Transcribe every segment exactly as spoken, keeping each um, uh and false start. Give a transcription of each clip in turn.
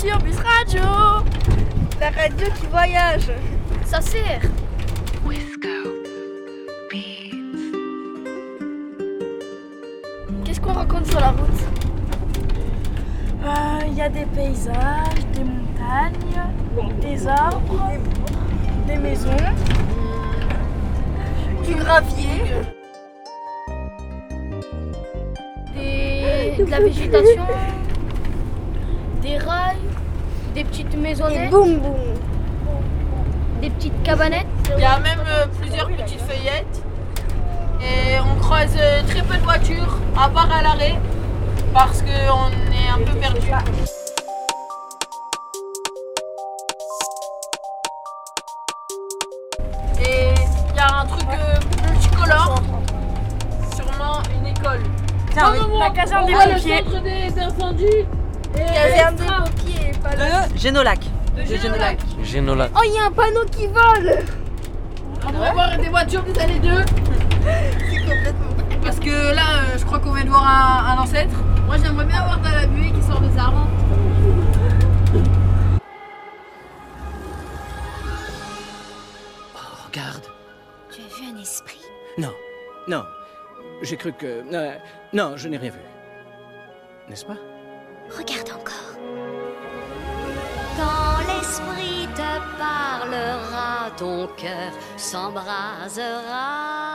sur Bus Radio. La radio qui voyage. Ça sert. Qu'est-ce qu'on raconte sur la route? Il euh, y a des paysages, des montagnes, des arbres, des maisons, du gravier, des, de la végétation, des rails, des petites maisonnettes, boum boum, des petites cabanettes. Il y a même euh, plusieurs petites feuillettes et on croise euh, très peu de voitures, à part à l'arrêt, parce qu'on est un peu perdu. Et il y a un truc euh, multicolore, sûrement une école. Tiens, oui. La caserne des pompiers. Le centre des incendies. Caserne des pompiers. De Génolac. De Génolac. Génolac. Oh, il y a un panneau qui vole. On va voir des voitures des années deux. C'est complètement. Parce que là, euh, je crois qu'on vient de voir un, un ancêtre. Moi, j'aimerais bien voir de la buée qui sort des arbres. Oh, regarde. Tu as vu un esprit? Non, non. J'ai cru que... Euh, non, je n'ai rien vu. N'est-ce pas? Regarde encore. Quand l'esprit te parlera, ton cœur s'embrasera.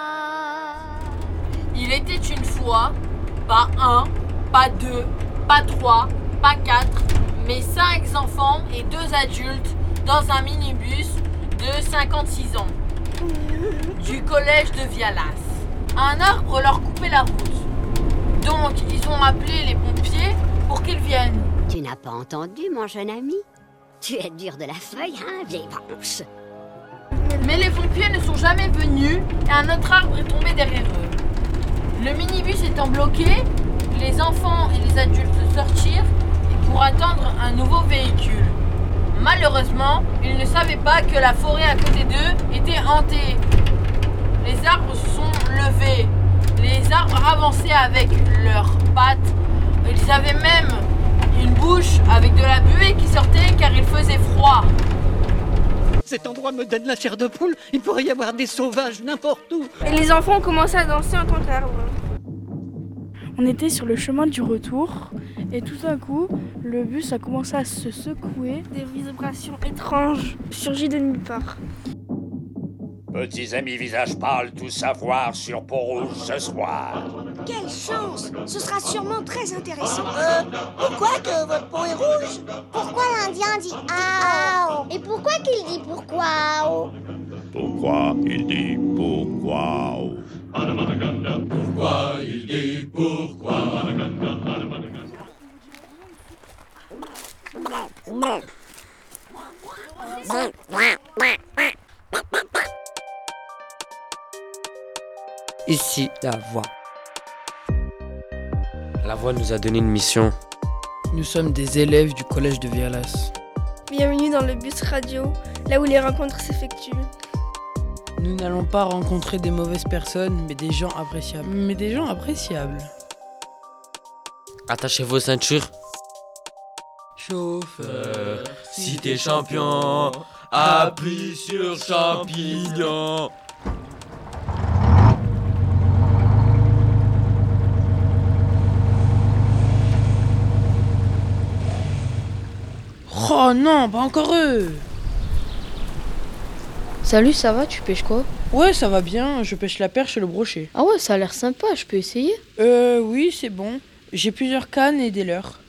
Il était une fois, pas un, pas deux, pas trois, pas quatre, mais cinq enfants et deux adultes dans un minibus de cinquante-six ans du collège de Vialas. Un arbre leur coupait la route. Donc, ils ont appelé les pompiers pour qu'ils viennent. Tu n'as pas entendu, mon jeune ami? Tu es dur de la feuille, hein, vieille branche? Mais les pompiers ne sont jamais venus et un autre arbre est tombé derrière eux. Le minibus étant bloqué, les enfants et les adultes sortirent pour attendre un nouveau véhicule. Malheureusement, ils ne savaient pas que la forêt à côté d'eux était hantée. Les arbres se sont levés, les arbres avançaient avec leurs pattes. Ils avaient même une bouche avec de la buée qui sortait car il faisait froid. Cet endroit me donne la chair de poule. Il pourrait y avoir des sauvages n'importe où. Et les enfants ont commencé à danser en tant qu'arbre. On était sur le chemin du retour et tout d'un coup, le bus a commencé à se secouer. Des vibrations étranges surgissent de nulle part. Petits amis visage pâle, tout savoir sur Pont-Rouge ce soir. Quelle chance! Ce sera sûrement très intéressant. Euh, pourquoi que votre peau est rouge? Pourquoi l'Indien dit « Ao » Et pourquoi qu'il dit « Pourquoi » Pourquoi il dit pourquoi? Pourquoi il dit pourquoi? Ici, la voix. La voix nous a donné une mission. Nous sommes des élèves du collège de Vialas. Bienvenue dans le bus radio, là où les rencontres s'effectuent. Nous n'allons pas rencontrer des mauvaises personnes, mais des gens appréciables. Mais des gens appréciables. Attachez vos ceintures. Chauffeur, si t'es champion, appuie sur champignon. Oh non, pas encore eux. Salut, ça va? Tu pêches quoi? Ouais, ça va bien, je pêche la perche et le brochet. Ah ouais, ça a l'air sympa, je peux essayer? Euh, oui, c'est bon. J'ai plusieurs cannes et des leurres.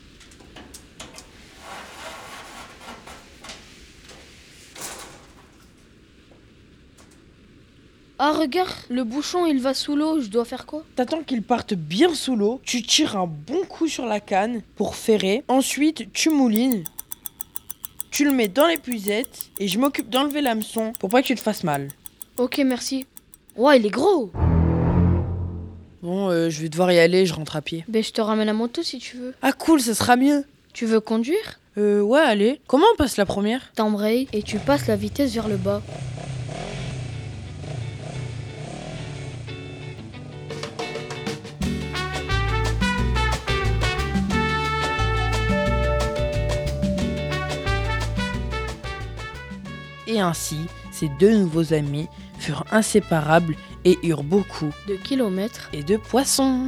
Ah regarde, le bouchon il va sous l'eau, je dois faire quoi? T'attends qu'il parte bien sous l'eau, tu tires un bon coup sur la canne pour ferrer, ensuite tu moulines, tu le mets dans l'épuisette et je m'occupe d'enlever l'hameçon pour pas que tu te fasses mal. Ok, merci. Ouais, il est gros. Bon, euh, je vais devoir y aller, je rentre à pied. Ben je te ramène la moto si tu veux. Ah cool, ça sera mieux. Tu veux conduire? Euh, ouais, allez. Comment on passe la première? T'embrayes et tu passes la vitesse vers le bas. ainsi, ces deux nouveaux amis furent inséparables et eurent beaucoup de kilomètres et de poissons.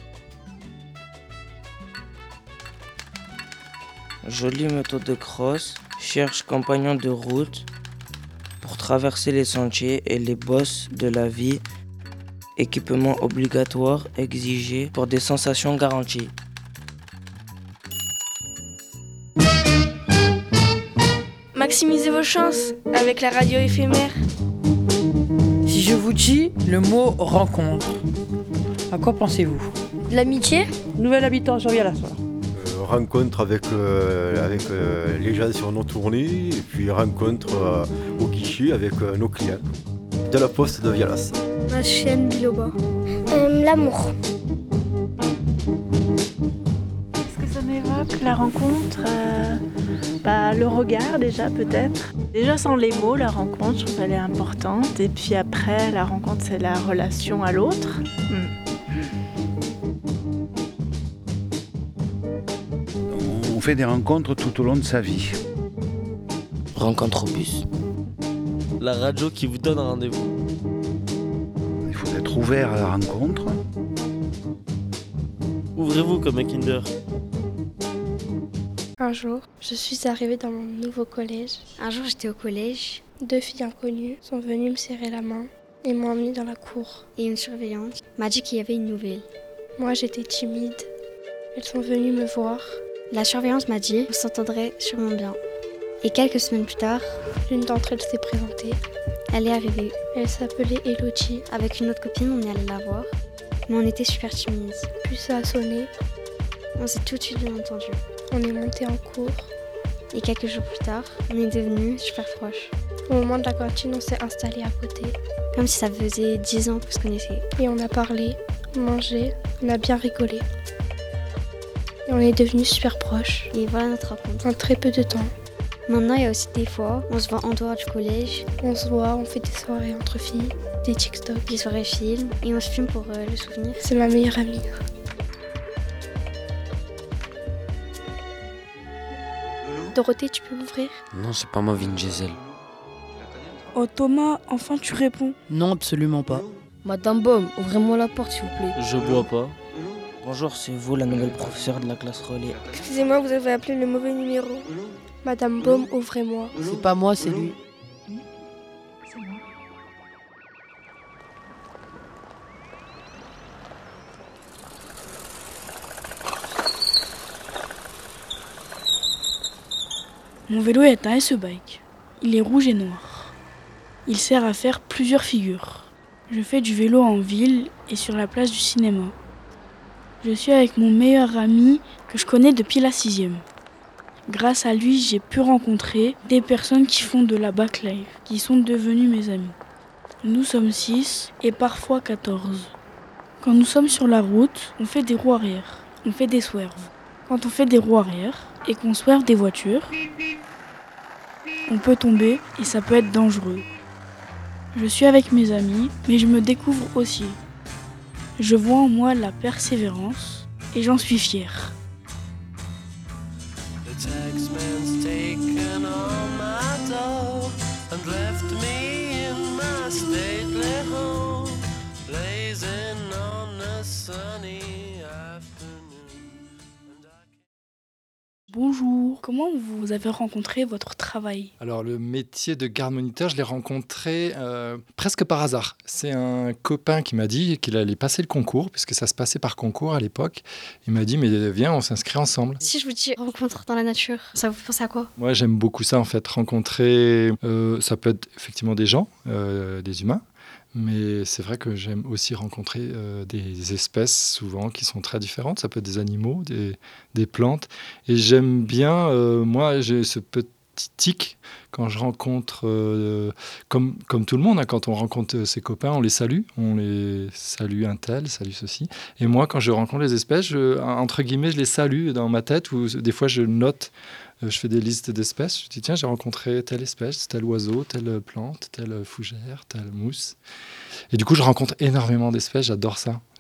Jolie méthode de crosse, cherche compagnon de route pour traverser les sentiers et les bosses de la vie. Équipement obligatoire exigé pour des sensations garanties. Maximisez vos chances avec la radio éphémère. Si je vous dis le mot rencontre, à quoi pensez-vous? De l'amitié? Nouvel habitant sur Vialas. Euh, rencontre avec, euh, avec euh, les gens sur nos tournées, et puis rencontre euh, au guichet avec euh, nos clients de la poste de Vialas. Ma chienne Biloba. Euh, L'amour. Qu'est-ce que ça m'évoque, la rencontre euh, bah, le regard déjà peut-être. Déjà sans les mots, la rencontre, je trouve qu'elle est importante. Et puis après, la rencontre, c'est la relation à l'autre. Hmm. On fait des rencontres tout au long de sa vie. Rencontre au bus. La radio qui vous donne rendez-vous. Il faut être ouvert à la rencontre. Ouvrez-vous comme un Kinder. Un jour, je suis arrivée dans mon nouveau collège. Un jour, j'étais au collège. Deux filles inconnues sont venues me serrer la main et m'ont emmenée dans la cour. Et une surveillante m'a dit qu'il y avait une nouvelle. Moi, j'étais timide. Elles sont venues me voir. La surveillante m'a dit qu'on s'entendrait sûrement bien. Et quelques semaines plus tard, l'une d'entre elles s'est présentée. Elle est arrivée. Elle s'appelait Elodie. Avec une autre copine, on est allé la voir. Mais on était super timides. Puis ça a sonné. On s'est tout de suite bien entendu. On est monté en cours. Et quelques jours plus tard, on est devenus super proches. Au moment de la cantine, on s'est installés à côté. Comme si ça faisait dix ans qu'on se connaissait. Et on a parlé, mangé, on a bien rigolé. Et on est devenus super proches. Et voilà notre rencontre. En très peu de temps. Maintenant, il y a aussi des fois, on se voit en dehors du collège. On se voit, on fait des soirées entre filles, des TikTok, des soirées films, et on se filme pour euh, le souvenir. C'est ma meilleure amie. Dorothée, tu peux m'ouvrir? Non, c'est pas moi, Vin Diesel. Oh Thomas, enfin tu réponds. Non, absolument pas. Madame Baume, ouvrez-moi la porte s'il vous plaît. Je bois pas. Bonjour, c'est vous la nouvelle professeure de la classe relais. Excusez-moi, vous avez appelé le mauvais numéro. Madame Baume, ouvrez-moi. C'est pas moi, c'est lui. Mon vélo est un S E bike. Il est rouge et noir. Il sert à faire plusieurs figures. Je fais du vélo en ville et sur la place du cinéma. Je suis avec mon meilleur ami que je connais depuis la sixième. Grâce à lui, j'ai pu rencontrer des personnes qui font de la backlife, qui sont devenues mes amis. Nous sommes six et parfois quatorze. Quand nous sommes sur la route, on fait des roues arrière, on fait des swerves. Quand on fait des roues arrière et qu'on swerve des voitures, on peut tomber et ça peut être dangereux. Je suis avec mes amis, mais je me découvre aussi. Je vois en moi la persévérance et j'en suis fière. Bonjour, comment vous avez rencontré votre travail? Alors le métier de garde moniteur, je l'ai rencontré euh, presque par hasard. C'est un copain qui m'a dit qu'il allait passer le concours, puisque ça se passait par concours à l'époque. Il m'a dit, mais viens, on s'inscrit ensemble. Si je vous dis rencontre dans la nature, ça vous pense à quoi? Moi j'aime beaucoup ça en fait, rencontrer, euh, ça peut être effectivement des gens, euh, des humains. Mais c'est vrai que j'aime aussi rencontrer euh, des espèces souvent qui sont très différentes. Ça peut être des animaux, des, des plantes. Et j'aime bien, euh, moi j'ai ce petit tic quand je rencontre, euh, comme, comme tout le monde, hein, quand on rencontre ses copains, on les salue. On les salue un tel, salue ceci. Et moi quand je rencontre les espèces, je, entre guillemets, je les salue dans ma tête ou des fois je note. Je fais des listes d'espèces, je dis tiens j'ai rencontré telle espèce, tel oiseau, telle plante, telle fougère, telle mousse. Et du coup je rencontre énormément d'espèces, j'adore ça.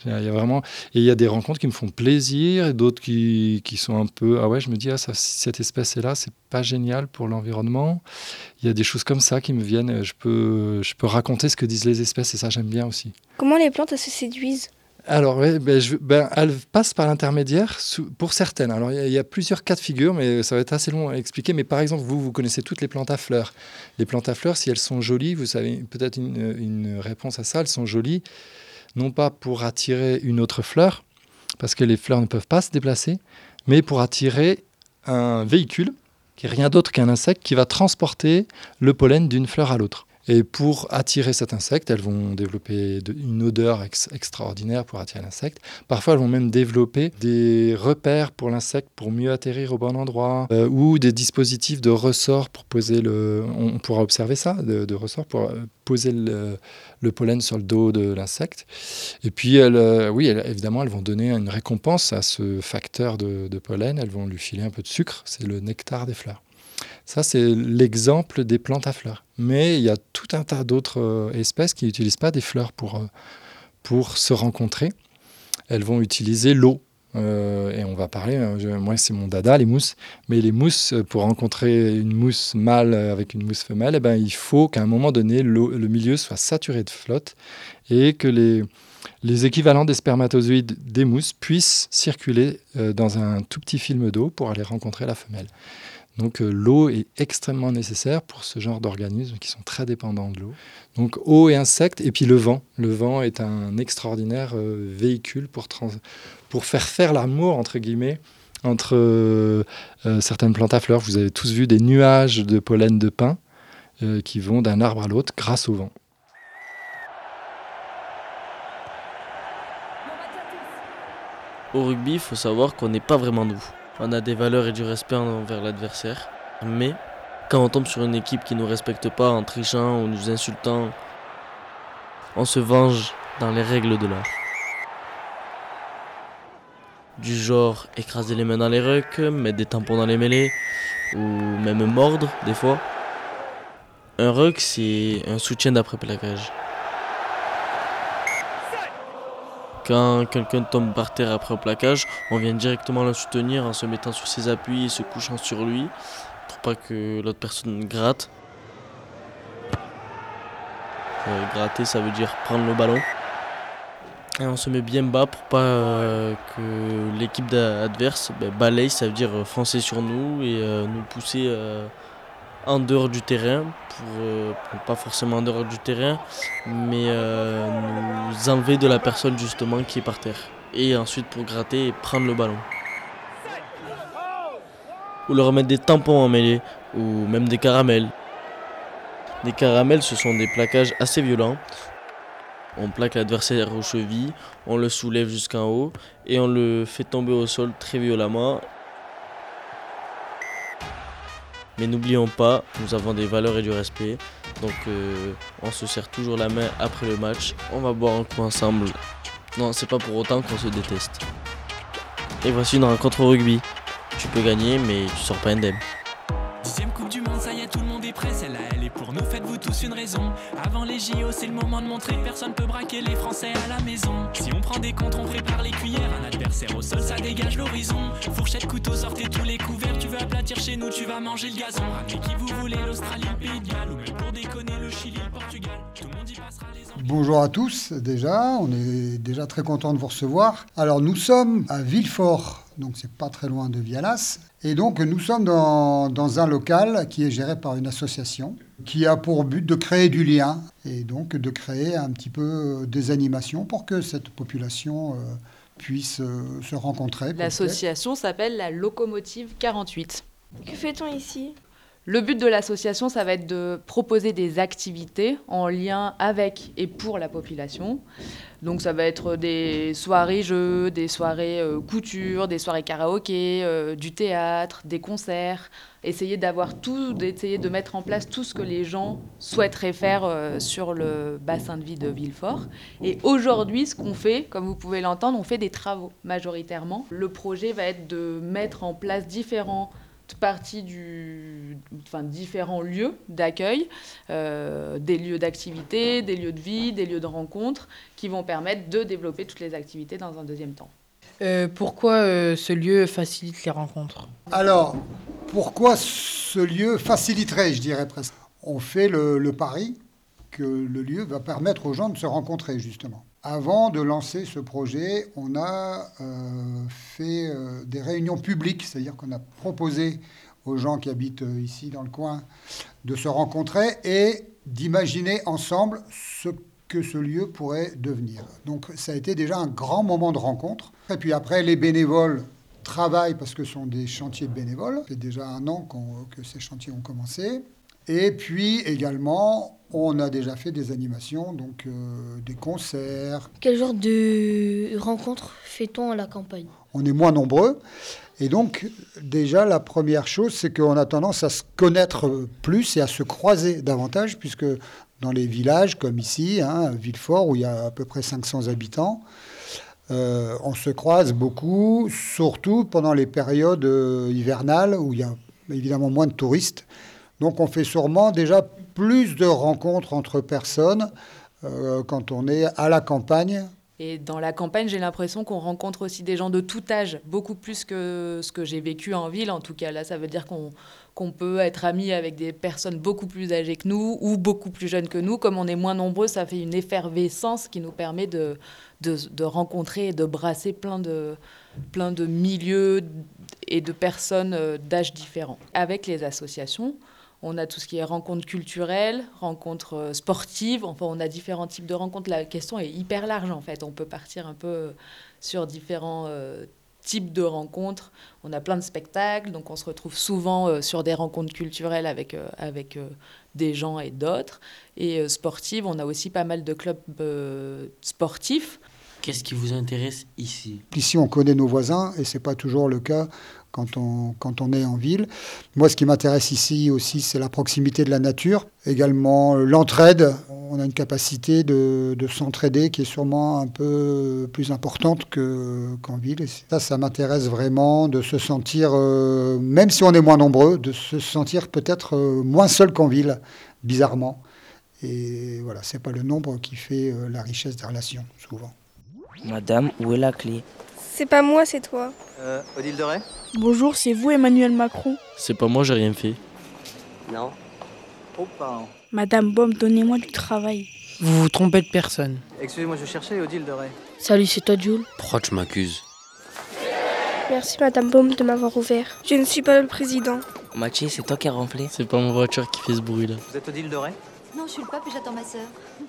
Il y a vraiment... Et il y a des rencontres qui me font plaisir et d'autres qui, qui sont un peu... Ah ouais, je me dis, ah, ça, si cette espèce est là, c'est pas génial pour l'environnement. Il y a des choses comme ça qui me viennent. Je peux, je peux raconter ce que disent les espèces et ça, j'aime bien aussi. Comment les plantes elles se séduisent? Alors, ouais, ben, je, ben, elles passent par l'intermédiaire sous, pour certaines. Alors, il y, y a plusieurs cas de figure, mais ça va être assez long à expliquer. Mais par exemple, vous, vous connaissez toutes les plantes à fleurs. Les plantes à fleurs, si elles sont jolies, vous savez peut-être une, une réponse à ça, elles sont jolies, non pas pour attirer une autre fleur, parce que les fleurs ne peuvent pas se déplacer, mais pour attirer un véhicule, qui est rien d'autre qu'un insecte, qui va transporter le pollen d'une fleur à l'autre. Et pour attirer cet insecte, elles vont développer de, une odeur ex- extraordinaire pour attirer l'insecte. Parfois, elles vont même développer des repères pour l'insecte pour mieux atterrir au bon endroit, euh, ou des dispositifs de ressort pour poser le... On pourra observer ça, de, de ressort pour euh, poser le, le pollen sur le dos de l'insecte. Et puis, elles, euh, oui, elles, évidemment, elles vont donner une récompense à ce facteur de, de pollen. Elles vont lui filer un peu de sucre, c'est le nectar des fleurs. Ça, c'est l'exemple des plantes à fleurs. Mais il y a tout un tas d'autres euh, espèces qui n'utilisent pas des fleurs pour, euh, pour se rencontrer. Elles vont utiliser l'eau. Euh, et on va parler, euh, je, moi c'est mon dada, les mousses. Mais les mousses, pour rencontrer une mousse mâle avec une mousse femelle, eh ben, il faut qu'à un moment donné, l'eau, le milieu soit saturé de flotte et que les, les équivalents des spermatozoïdes des mousses puissent circuler euh, dans un tout petit film d'eau pour aller rencontrer la femelle. Donc euh, l'eau est extrêmement nécessaire pour ce genre d'organismes qui sont très dépendants de l'eau. Donc eau et insectes, et puis le vent. Le vent est un extraordinaire euh, véhicule pour, trans- pour faire faire l'amour, entre guillemets, entre euh, euh, certaines plantes à fleurs. Vous avez tous vu des nuages de pollen de pin euh, qui vont d'un arbre à l'autre grâce au vent. Au rugby, il faut savoir qu'on n'est pas vraiment nous. On a des valeurs et du respect envers l'adversaire. Mais quand on tombe sur une équipe qui ne nous respecte pas en trichant ou nous insultant, on se venge dans les règles de l'art. Du genre écraser les mains dans les rucks, mettre des tampons dans les mêlées, ou même mordre des fois. Un ruck, c'est un soutien d'après-plaquage. Quand quelqu'un tombe par terre après un plaquage, on vient directement le soutenir en se mettant sur ses appuis et se couchant sur lui pour pas que l'autre personne gratte. Euh, gratter, ça veut dire prendre le ballon. Et on se met bien bas pour pas euh, que l'équipe adverse ben, balaye, ça veut dire foncer sur nous et euh, nous pousser euh, en dehors du terrain, pour, euh, pour pas forcément en dehors du terrain, mais euh, nous enlever de la personne justement qui est par terre. Et ensuite pour gratter et prendre le ballon. Ou leur mettre des tampons en mêlée, ou même des caramels. Des caramels, ce sont des plaquages assez violents. On plaque l'adversaire aux chevilles, on le soulève jusqu'en haut et on le fait tomber au sol très violemment. Mais n'oublions pas, nous avons des valeurs et du respect, donc euh, on se serre toujours la main après le match, on va boire un coup ensemble. Non, c'est pas pour autant qu'on se déteste. Et voici une rencontre au rugby. Tu peux gagner, mais tu sors pas indemne. Dixième Coupe du Monde, ça y est, tout le monde est prêt, celle-là elle est pour nous, faites-vous tous une raison. Avant les J O, c'est le moment de montrer, personne peut braquer les Français à la maison. Si on prend des contres, on prépare les cuillères, un adversaire au sol, ça dégage l'horizon. Fourchette, couteau, sortez tous les couverts, tu veux aplatir chez nous, tu vas manger le gazon. Ramenez qui vous voulez, l'Australie, le Pays de Galles, ou même pour déconner le Chili, le Portugal, tout le monde y passera les ans. Bonjour à tous, déjà, on est déjà très content de vous recevoir. Alors nous sommes à Villefort, donc c'est pas très loin de Vialas. Et donc nous sommes dans, dans un local qui est géré par une association qui a pour but de créer du lien et donc de créer un petit peu des animations pour que cette population euh, puisse euh, se rencontrer. L'association s'appelle la Locomotive quarante-huit. Que fait-on ici ? Le but de l'association, ça va être de proposer des activités en lien avec et pour la population. Donc ça va être des soirées jeux, des soirées euh, couture, des soirées karaoké, euh, du théâtre, des concerts. Essayer d'avoir tout, d'essayer de mettre en place tout ce que les gens souhaiteraient faire euh, sur le bassin de vie de Villefort. Et aujourd'hui, ce qu'on fait, comme vous pouvez l'entendre, on fait des travaux majoritairement. Le projet va être de mettre en place différents partie du, enfin, différents lieux d'accueil, euh, des lieux d'activité, des lieux de vie, des lieux de rencontre, qui vont permettre de développer toutes les activités dans un deuxième temps. Euh, pourquoi euh, ce lieu facilite les rencontres ? Alors, pourquoi ce lieu faciliterait, je dirais presque ? On fait le, le pari que le lieu va permettre aux gens de se rencontrer, justement. Avant de lancer ce projet, on a euh, fait euh, des réunions publiques, c'est-à-dire qu'on a proposé aux gens qui habitent euh, ici dans le coin de se rencontrer et d'imaginer ensemble ce que ce lieu pourrait devenir. Donc ça a été déjà un grand moment de rencontre. Et puis après, les bénévoles travaillent parce que ce sont des chantiers de bénévoles. C'est déjà un an qu'on, que ces chantiers ont commencé. Et puis également, on a déjà fait des animations, donc euh, des concerts. Quel genre de rencontres fait-on à la campagne ? On est moins nombreux. Et donc, déjà, la première chose, c'est qu'on a tendance à se connaître plus et à se croiser davantage, puisque dans les villages, comme ici, hein, Villefort, où il y a à peu près cinq cents habitants, euh, on se croise beaucoup, surtout pendant les périodes euh, hivernales, où il y a évidemment moins de touristes. Donc on fait sûrement déjà plus de rencontres entre personnes euh, quand on est à la campagne. Et dans la campagne, j'ai l'impression qu'on rencontre aussi des gens de tout âge, beaucoup plus que ce que j'ai vécu en ville. En tout cas, là, ça veut dire qu'on, qu'on peut être amis avec des personnes beaucoup plus âgées que nous ou beaucoup plus jeunes que nous. Comme on est moins nombreux, ça fait une effervescence qui nous permet de, de, de rencontrer et de brasser plein de, plein de milieux et de personnes d'âges différents. Avec les associations, on a tout ce qui est rencontres culturelles, rencontres sportives. Enfin, on a différents types de rencontres. La question est hyper large, en fait. On peut partir un peu sur différents euh, types de rencontres. On a plein de spectacles, donc on se retrouve souvent euh, sur des rencontres culturelles avec, euh, avec euh, des gens et d'autres. Et euh, sportives, on a aussi pas mal de clubs euh, sportifs. Qu'est-ce qui vous intéresse ici ? Ici, on connaît nos voisins, et ce n'est pas toujours le cas quand on, quand on est en ville. Moi, ce qui m'intéresse ici aussi, c'est la proximité de la nature. Également, l'entraide. On a une capacité de, de s'entraider qui est sûrement un peu plus importante que, qu'en ville. Et ça, ça m'intéresse vraiment de se sentir, euh, même si on est moins nombreux, de se sentir peut-être euh, moins seul qu'en ville, bizarrement. Et voilà, ce n'est pas le nombre qui fait euh, la richesse des relations, souvent. Madame, où est la clé ? C'est pas moi, c'est toi. Euh, Odile de Ray ? Bonjour, c'est vous Emmanuel Macron ? C'est pas moi, j'ai rien fait. Non. Oh, pardon. Madame Baume, donnez-moi du travail. Vous vous trompez de personne. Excusez-moi, je cherchais Odile de Ray. Salut, c'est toi, Jules. Pourquoi tu m'accuses ? Merci Madame Baume de m'avoir ouvert. Je ne suis pas le président. Mathieu, c'est toi qui as rempli ? C'est pas ma voiture qui fait ce bruit-là. Vous êtes Odile de Ray ? Non, je suis le pape et j'attends ma sœur.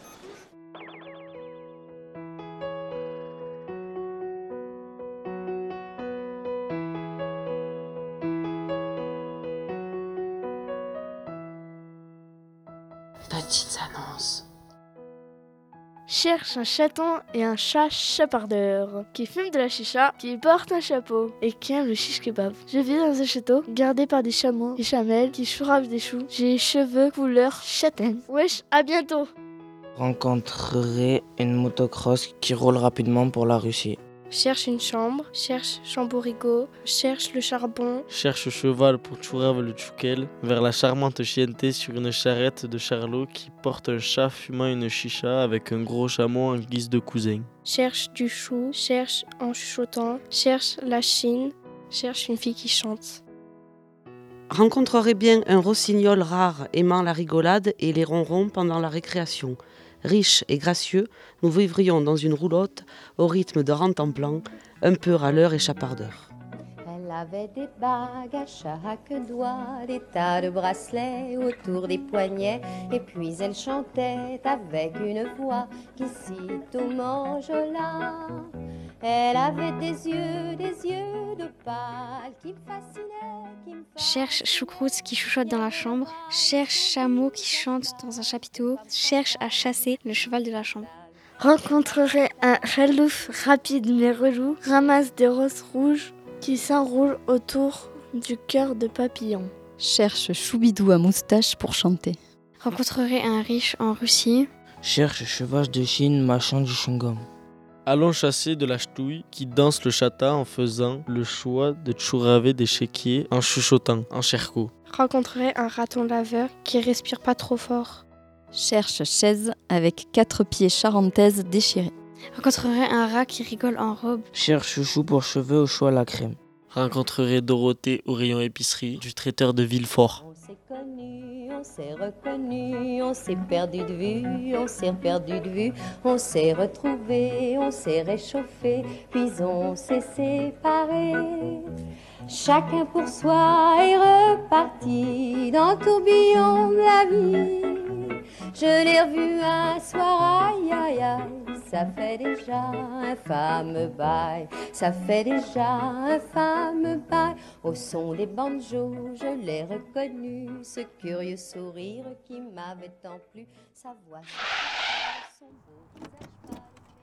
Petites annonces. Cherche un chaton et un chat chapardeur qui fume de la chicha, qui porte un chapeau et qui aime le shish kebab. Je vis dans un château gardé par des chameaux, des chamelles qui chourafent des choux. J'ai les cheveux couleur châtaigne. Wesh, à bientôt. Rencontrerai une motocross qui roule rapidement pour la Russie. Cherche une chambre, cherche Chamborigo, cherche le charbon. Cherche cheval pour Tchourav le Tchoukel, vers la charmante chienté sur une charrette de Charlot qui porte un chat fumant une chicha avec un gros chameau en guise de cousin. Cherche du chou, cherche en chuchotant, cherche la Chine, cherche une fille qui chante. Rencontrerait bien un rossignol rare aimant la rigolade et les ronrons pendant la récréation. Riche et gracieux, nous vivrions dans une roulotte au rythme de rantanplan, un peu râleur et chapardeur. Elle avait des bagues à chaque doigt, des tas de bracelets autour des poignets, et puis elle chantait avec une voix qui sitôt m'enjola. Elle avait des yeux, des yeux de pâle qui me fascinaient, qui me Cherche choucroute qui chuchote dans la chambre, cherche chameau qui chante dans un chapiteau, cherche à chasser le cheval de la chambre. Rencontrerait un ralouf rapide mais relou, ramasse des roses rouges qui s'enroulent autour du cœur de papillon. Cherche choubidou à moustache pour chanter. Rencontrerait un riche en Russie. Cherche cheval de Chine mâchant du chewing-gum. Allons chasser de la ch'touille qui danse le chata en faisant le choix de tchouraver des chéquiers en chuchotant, en cherco. Rencontrerai un raton laveur qui respire pas trop fort. Cherche chaise avec quatre pieds charentaises déchirés. Rencontrerai un rat qui rigole en robe. Cherche chouchou pour cheveux au choix à la crème. Rencontrerai Dorothée au rayon épicerie du traiteur de Villefort. On s'est connus, on s'est reconnus, on s'est perdu de vue, on s'est perdu de vue, on s'est retrouvés, on s'est réchauffés, puis on s'est séparés. Chacun pour soi est reparti dans le tourbillon de la vie. Je l'ai revu un soir, aïe aïe aïe, ça fait déjà un fameux bail, ça fait déjà un fameux bail. Au son des banjos, je l'ai reconnu, ce curieux sourire qui m'avait tant plu, sa voix, son beau visage.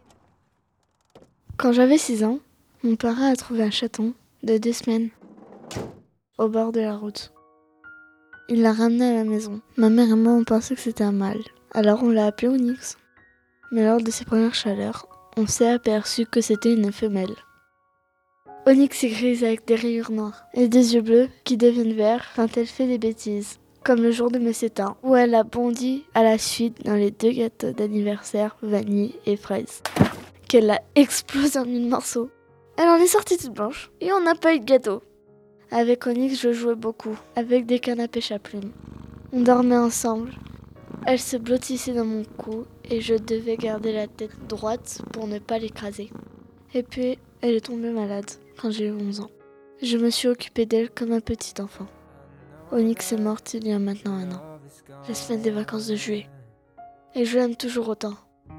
Quand j'avais six ans, mon parrain a trouvé un chaton de deux semaines au bord de la route. Il l'a ramené à la maison. Ma mère et moi on pensait que c'était un mâle. Alors on l'a appelé Onyx. Mais lors de ses premières chaleurs, on s'est aperçu que c'était une femelle. Onyx est grise avec des rayures noires et des yeux bleus qui deviennent verts quand elle fait des bêtises. Comme le jour de mes sept ans, où elle a bondi à la suite dans les deux gâteaux d'anniversaire vanille et fraise, qu'elle a explosé en mille morceaux. Elle en est sortie toute blanche et on n'a pas eu de gâteau. Avec Onyx, je jouais beaucoup, avec des cannes à pêche à plumes. On dormait ensemble. Elle se blottissait dans mon cou et je devais garder la tête droite pour ne pas l'écraser. Et puis, elle est tombée malade quand j'ai eu onze ans. Je me suis occupée d'elle comme un petit enfant. Onyx est morte il y a maintenant un an, la semaine des vacances de juillet. Et je l'aime toujours autant.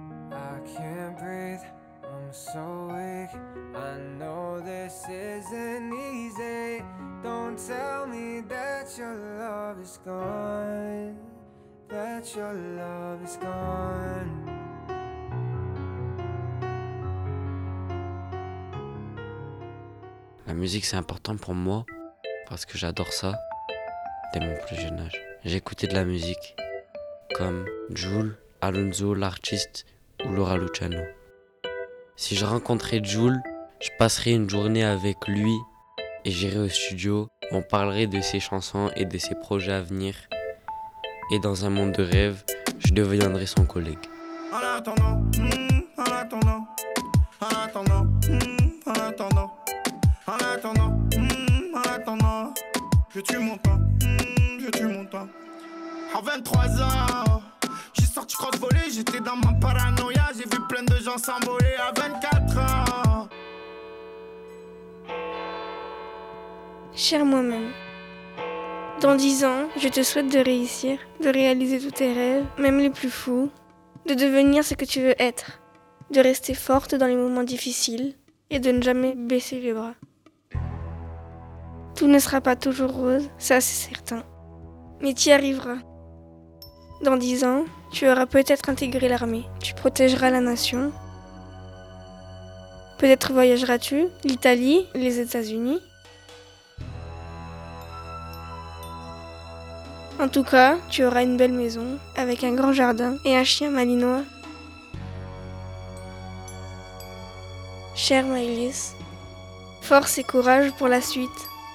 Don't tell me that your love is gone, that your love is gone. La musique c'est important pour moi parce que j'adore ça dès mon plus jeune âge. J'ai écouté de la musique comme Jul, Alonso, l'artiste ou Laura Luciano. Si je rencontrais Jul, je passerais une journée avec lui et j'irai au studio, on parlerait de ses chansons et de ses projets à venir. Et dans un monde de rêve, je deviendrai son collègue. En attendant, mm, en attendant, en attendant, mm, en attendant, en attendant, mm, en attendant, je tue mon temps, mm, je tue mon temps. À vingt-trois ans, j'ai sorti cross-volé, j'étais dans ma paranoïa, j'ai vu plein de gens s'envoler à vingt-quatre ans. Cher moi-même, dans dix ans, je te souhaite de réussir, de réaliser tous tes rêves, même les plus fous, de devenir ce que tu veux être, de rester forte dans les moments difficiles et de ne jamais baisser les bras. Tout ne sera pas toujours rose, ça c'est certain, mais tu y arriveras. Dans dix ans, tu auras peut-être intégré l'armée, tu protégeras la nation. Peut-être voyageras-tu l'Italie, les États-Unis. En tout cas, tu auras une belle maison, avec un grand jardin et un chien malinois. Chère Maëlys, force et courage pour la suite.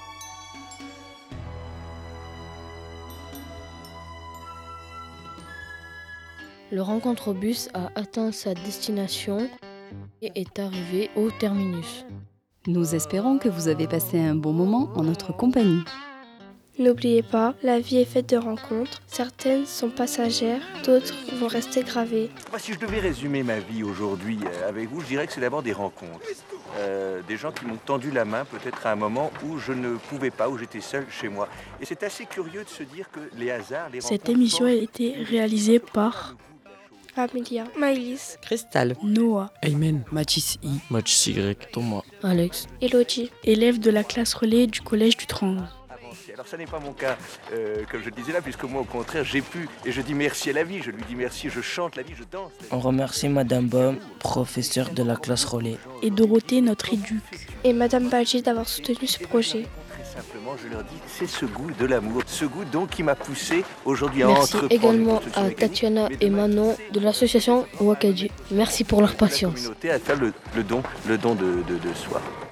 Le rencontre-bus a atteint sa destination et est arrivé au terminus. Nous espérons que vous avez passé un bon moment en notre compagnie. N'oubliez pas, la vie est faite de rencontres. Certaines sont passagères, d'autres vont rester gravées. Moi, si je devais résumer ma vie aujourd'hui avec vous, je dirais que c'est d'abord des rencontres. Euh, des gens qui m'ont tendu la main peut-être à un moment où je ne pouvais pas, où j'étais seul chez moi. Et c'est assez curieux de se dire que les hasards, les rencontres... Cette émission a été réalisée par... Amelia, Maëlys, Cristal, Noah, Aymen, Mathis I, Mathis Y, Thomas, Alex, Elodie, élève de la classe relais du collège du Triangle. Alors ça n'est pas mon cas, euh, comme je le disais là, puisque moi au contraire j'ai pu, et je dis merci à la vie, je lui dis merci, je chante la vie, je danse. On remercie Madame Baum, professeure de la classe relais. Et Dorothée, notre éduque. Et Madame Badji d'avoir soutenu ce projet. Très simplement. simplement, je leur dis, c'est ce goût de l'amour, ce goût donc qui m'a poussé aujourd'hui à Merci entreprendre également une construction à mécanique, Tatiana mais de et manière Manon de l'association Wakadji. Merci pour leur patience. communauté à faire le, le don, le don de, de, de soi.